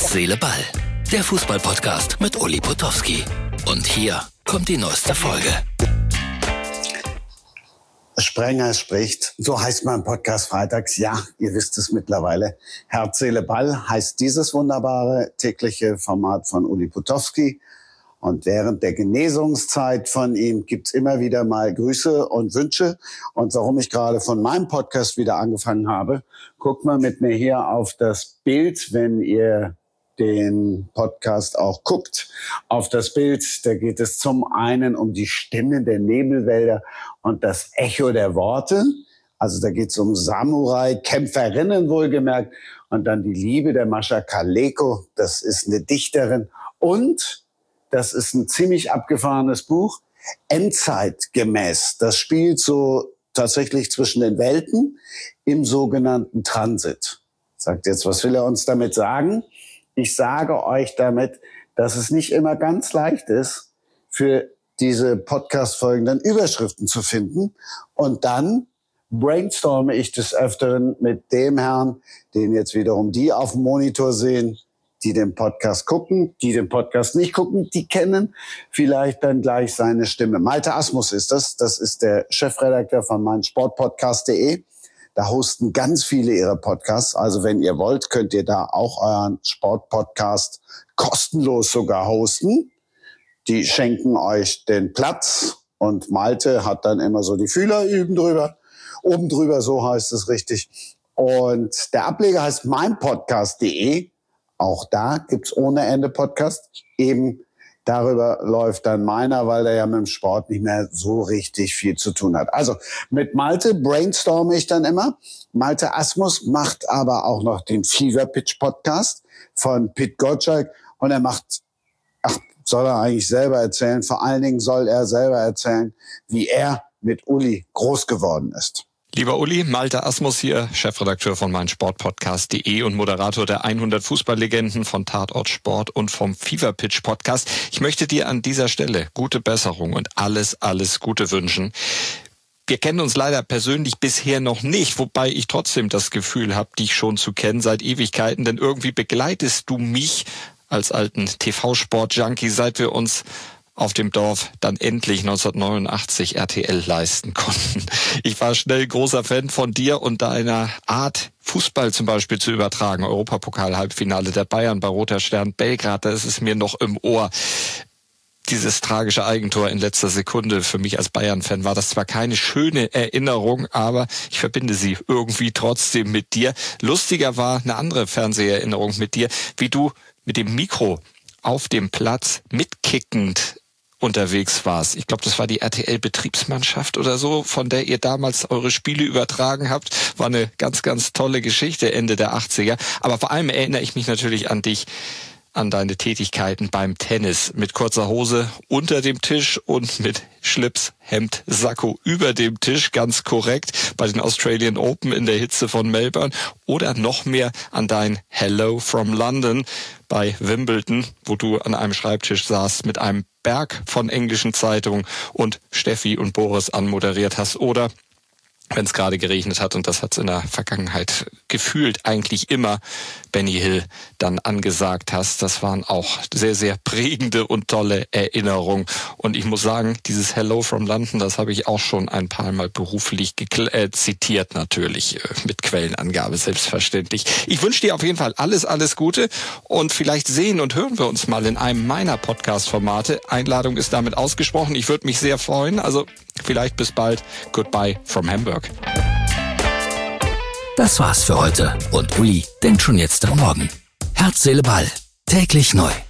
Herz, Seele, Ball. Der Fußball-Podcast mit Uli Potowski. Und hier kommt die neueste Folge. Sprenger spricht. So heißt mein Podcast freitags. Ja, ihr wisst es mittlerweile. Herz, Seele, Ball heißt dieses wunderbare tägliche Format von Uli Potowski. Und während der Genesungszeit von ihm gibt's immer wieder mal Grüße und Wünsche. Und warum ich gerade von meinem Podcast wieder angefangen habe, guckt mal mit mir hier auf das Bild, wenn ihr den Podcast auch guckt. Auf das Bild, da geht es zum einen um die Stimme der Nebelwälder und das Echo der Worte. Also da geht es um Samurai, Kämpferinnen wohlgemerkt. Und dann die Liebe der Mascha Kaleko, das ist eine Dichterin. Und das ist ein ziemlich abgefahrenes Buch, Endzeitgemäß. Das spielt so tatsächlich zwischen den Welten im sogenannten Transit. Sagt jetzt, was will er uns damit sagen? Ich sage euch damit, dass es nicht immer ganz leicht ist, für diese Podcast-Folgen dann Überschriften zu finden. Und dann brainstorme ich des Öfteren mit dem Herrn, den jetzt wiederum die auf dem Monitor sehen, die den Podcast gucken, die den Podcast nicht gucken, die kennen vielleicht dann gleich seine Stimme. Malte Asmus ist das. Das ist der Chefredakteur von meinsportpodcast.de. Da hosten ganz viele ihre Podcasts. Also wenn ihr wollt, könnt ihr da auch euren Sportpodcast kostenlos sogar hosten. Die schenken euch den Platz und Malte hat dann immer so die Fühler oben drüber, so heißt es richtig. Und der Ableger heißt meinpodcast.de. Auch da gibt's ohne Ende Podcast. Eben darüber läuft dann meiner, weil der ja mit dem Sport nicht mehr so richtig viel zu tun hat. Also mit Malte brainstorme ich dann immer. Malte Asmus macht aber auch noch den Fever Pitch Podcast von Pit Gottschalk. Und er macht, soll er eigentlich selber erzählen. Vor allen Dingen soll er selber erzählen, wie er mit Uli groß geworden ist. Lieber Uli, Malte Asmus hier, Chefredakteur von meinsportpodcast.de und Moderator der 100 Fußballlegenden von Tatort Sport und vom Fever Pitch Podcast. Ich möchte dir an dieser Stelle gute Besserung und alles Gute wünschen. Wir kennen uns leider persönlich bisher noch nicht, wobei ich trotzdem das Gefühl habe, dich schon zu kennen seit Ewigkeiten, denn irgendwie begleitest du mich als alten TV-Sport-Junkie, seit wir uns auf dem Dorf dann endlich 1989 RTL leisten konnten. Ich war schnell großer Fan von dir und deiner Art, Fußball zum Beispiel zu übertragen. Europapokal-Halbfinale der Bayern bei Roter Stern Belgrad, da ist es mir noch im Ohr. Dieses tragische Eigentor in letzter Sekunde für mich als Bayern-Fan war das zwar keine schöne Erinnerung, aber ich verbinde sie irgendwie trotzdem mit dir. Lustiger war eine andere Fernseherinnerung mit dir, wie du mit dem Mikro auf dem Platz mitkickend unterwegs warst. Ich glaube, das war die RTL-Betriebsmannschaft oder so, von der ihr damals eure Spiele übertragen habt. War eine ganz tolle Geschichte Ende der 80er. Aber vor allem erinnere ich mich natürlich an dich, an deine Tätigkeiten beim Tennis. Mit kurzer Hose unter dem Tisch und mit Schlips, Hemd, Sakko über dem Tisch, ganz korrekt, bei den Australian Open in der Hitze von Melbourne. Oder noch mehr an dein Hello from London bei Wimbledon, wo du an einem Schreibtisch saßt mit einem Berg von englischen Zeitungen und Steffi und Boris anmoderiert hast. Oder wenn es gerade geregnet hat, und das hat es in der Vergangenheit gefühlt eigentlich immer, Benny Hill dann angesagt hast. Das waren auch sehr prägende und tolle Erinnerungen. Und ich muss sagen, dieses Hello from London, das habe ich auch schon ein paar Mal beruflich zitiert, natürlich mit Quellenangabe, selbstverständlich. Ich wünsche dir auf jeden Fall alles Gute und vielleicht sehen und hören wir uns mal in einem meiner Podcast-Formate. Einladung ist damit ausgesprochen. Ich würde mich sehr freuen. Also vielleicht bis bald. Goodbye from Hamburg. Das war's für heute. Und Uli denkt schon jetzt am Morgen. Herz, Seele, Ball. Täglich neu.